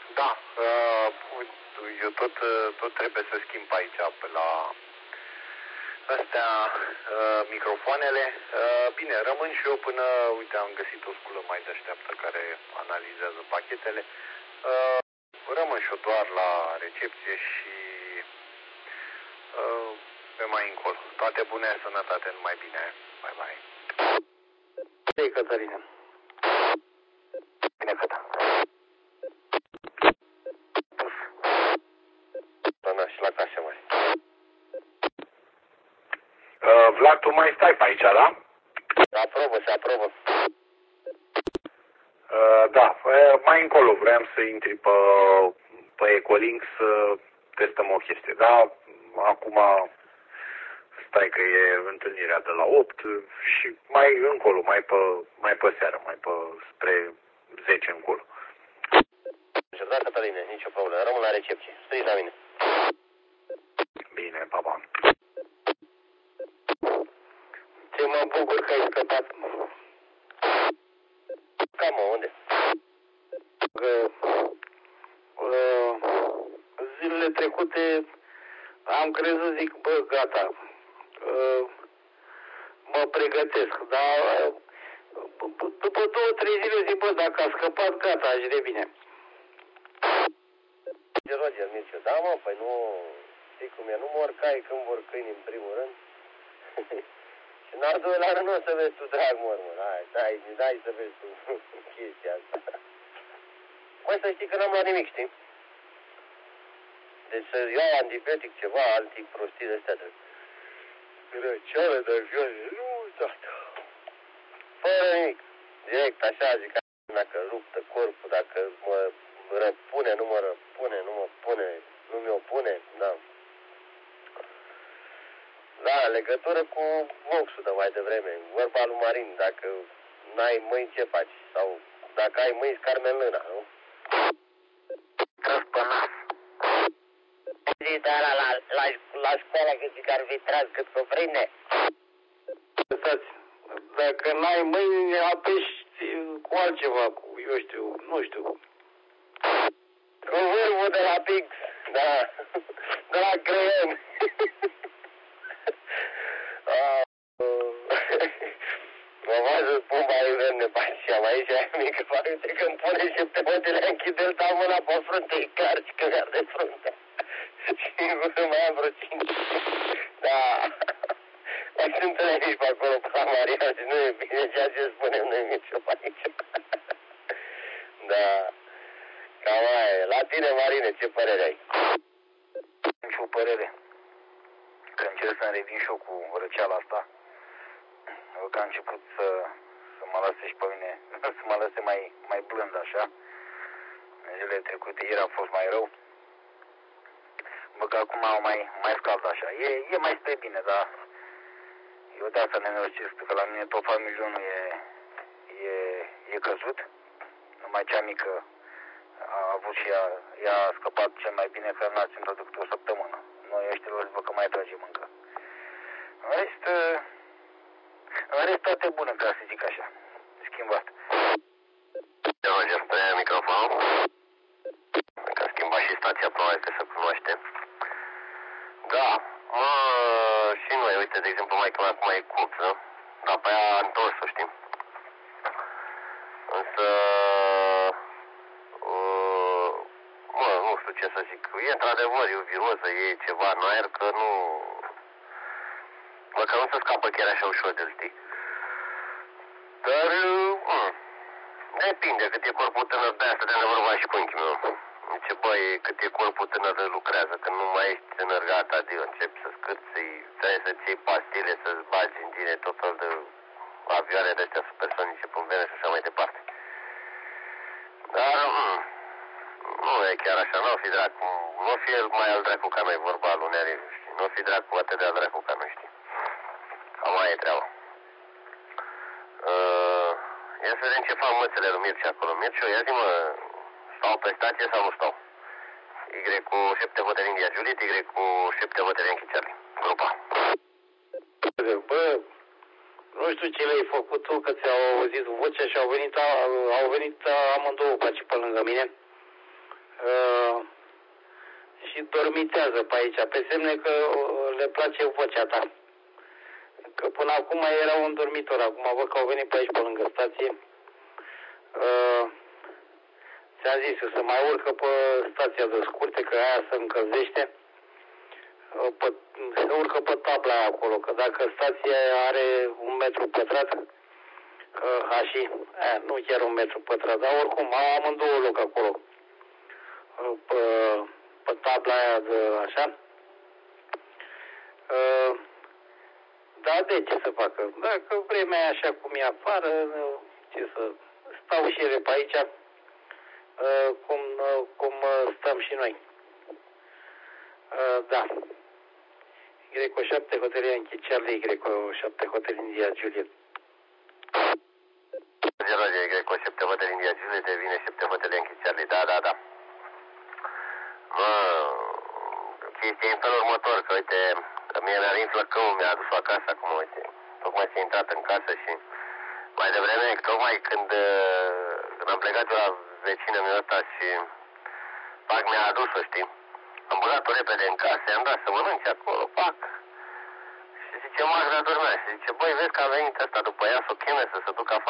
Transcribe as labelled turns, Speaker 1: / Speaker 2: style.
Speaker 1: Da, eu tot trebuie să schimb aici pe la astea microfoanele. Bine, rămân și eu până, uite, am găsit o sculă mai deșteaptă care analizează pachetele. Rămân și eu doar la recepție și pe mai încolo. Toate bune, sănătate, numai bine. Bye, bye.
Speaker 2: Ei, Cătăline. Bine, Cătă.
Speaker 1: Da, și la case mari.
Speaker 2: Vlad, tu mai stai pe aici, da?
Speaker 1: Se aprobă.
Speaker 2: Da, mai încolo vreau să intri pe Ecolink să testăm o chestie, da? Acum stai că e întâlnirea de la 8 și mai încolo, mai pe seară, spre 10 încolo.
Speaker 1: Da, Cătăline, nicio problemă. Rămân la recepție. Stăi la mine.
Speaker 2: Bine, papa.
Speaker 1: Ce mă bucur că ai scăpat. Cam unde?
Speaker 2: Zilele trecute am crezut, zic, bă, gata, mă pregătesc, dar după 2-3 zile zic, bă, dacă a scăpat, gata, aș revine.
Speaker 1: Roger Mircea, da, mă, păi nu, știi cum e, nu mor cai când vor câini în primul rând. Și în al doilea rând nu o să vezi tu, drag mormân, hai să vezi tu chestia asta. Mai să știi că n-am luat nimic, știi? Deci să iau antibiotic, ceva, antiprostii de astea de răceală, de viol, nu, tata. Fără nimic. Direct, așa, zic, dacă luptă corpul, dacă mă răpune, nu mă răpune, nu mă pune, nu mi-o pune, da. Da, în legătură cu voxul de mai devreme, vorba lui Marin, dacă n-ai mâini, ce faci? Sau dacă ai mâini, scarme în lâna, nu?
Speaker 2: Trăs pe nas.
Speaker 1: Zis de ala la școală că zic că ar fi tras cât cuprinde.
Speaker 2: Dacă n-ai mâini, apeși cu altceva, eu știu, nu știu.
Speaker 1: Cu vârful de la Pix, da, de la creion. Mă văzut pumba inverne pașeam aici, mică, uite când pune și te mătele închide-l, dau mâna pe frunte, e clar și că de frunte. Și în gură mai am vreo 5. Da. Mai sunt aici pe acolo, pe la Maria, și nu e bine ceea ce spunem noi mici pe aici. Da. Cam aia e. La tine, Marine, ce părere ai?
Speaker 2: Nici o părere. Că încerc să-mi revin și eu cu răceala asta. Că a început să mă lase și pe mine, să mă lase mai blând așa. În zilele trecute, ieri a fost mai rău. Bă, că acum mai scald așa. E mai spre bine, dar eu de asta nenorocesc, că la mine tot familionul e căzut. Numai cea mică a avut și ea a scăpat cel mai bine, că n-a ținut decât o săptămână. Noi ăștia văd că mai tragem încă. În rest toate bune, ca să zic așa. Schimbat.
Speaker 1: Roger, pe microfon. Că schimba și stația, probabil că se cunoaște. Da, și noi, uite, de exemplu, mai că acum e cupță, dar pe aia a întors-o, știi? Însă, nu știu ce să zic, e într-adevăr, e o viroză, e ceva în aer, că nu... Măcar nu se scapă chiar așa ușor de știi. Dar, depinde cât e corpul tânăr, de asta de-a vorba și cu unchiul meu. Zice, băi, cât e corpul tânăr lucrează, că nu mai ești tânăr, gata, adio, începi să scârți, trebuie să-ți iei pastile, să-ți bagi în tine tot fel de avioane de astea supersonice pe vene și așa mai departe. Dar, nu e chiar așa, nu o fi dracu, nu o fi el mai al dracu ca noi, vorba lui Neri, știi, nu o fi dracu atât de al dracu ca noi, știi. Cam aia e treaba. Ia să vedem ce fac mățele lui Mircea acolo. Mircea, ia zi-mă, stau pe stație sau nu stau? Y cu 7 Hotel India Juliet, Y cu 7 Hotel Yankee Charlie. Grupa.
Speaker 2: Bă, nu știu ce le-ai făcut tu, că ți-au auzit vocea și au venit amândouă paci pe lângă mine. și dormitează pe aici, pe semne că le place vocea ta. Că până acum era un dormitor, acum văd că au venit pe aici, pe lângă stație. Ți-am zis, să mai urcă pe stația de scurte, că aia se încălzește. Se urcă pe tabla aia acolo, că dacă stația are 1 metru pătrat, hași, nu chiar 1 metru pătrat, dar oricum, au amândouă loc acolo. Pe tabla aia de așa. Da, de ce să facă? Dacă vremea e așa cum e afară, ce să stau și ele pe aici, cum stăm și noi. Da. Greco 7 Hotel Yankee Charlie, Greco 7 Hotel India Juliet.
Speaker 1: Roger, Greco 7 Hotel India Juliet, devine 7 Hotel Yankee Charlie, da. Chestia e în felul următor, că uite, mie mi-a venit flăcăul, mi-a adus-o acasă acum, uite, tocmai s-a intrat în casă și mai devreme, tocmai când am plecat eu la vecinul meu ăsta și pac mi-a adus-o, știi? Am băgat-o repede în casă, i-am dat să mănânce acolo, pac. Și zice, Magda dormea și zice, băi, vezi că a venit ăsta după ea să o cheme să se ducă afară.